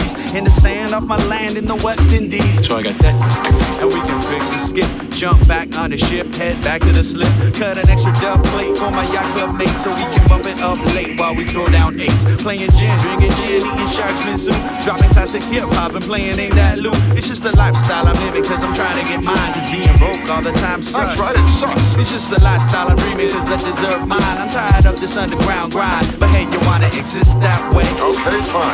breeze in the sand off my land in the West Indies. So I got that. And we can fix and skip, jump back on the ship, head back to the slip, cut an extra dub plate for my yacht club mate, so we can bump it up late while we throw down eights. Playing gin, drinking gin, eating shark's soup, dropping classic hip hop and playing Ain't That Loop. It's just the lifestyle I'm living, cause I'm trying to get mine. Cause being broke all the time sucks. That's right, it sucks. It's just the lifestyle I'm dreaming, cause I deserve mine. I'm tired of this underground grind, but hey, you wanna exist that way? Okay, fine.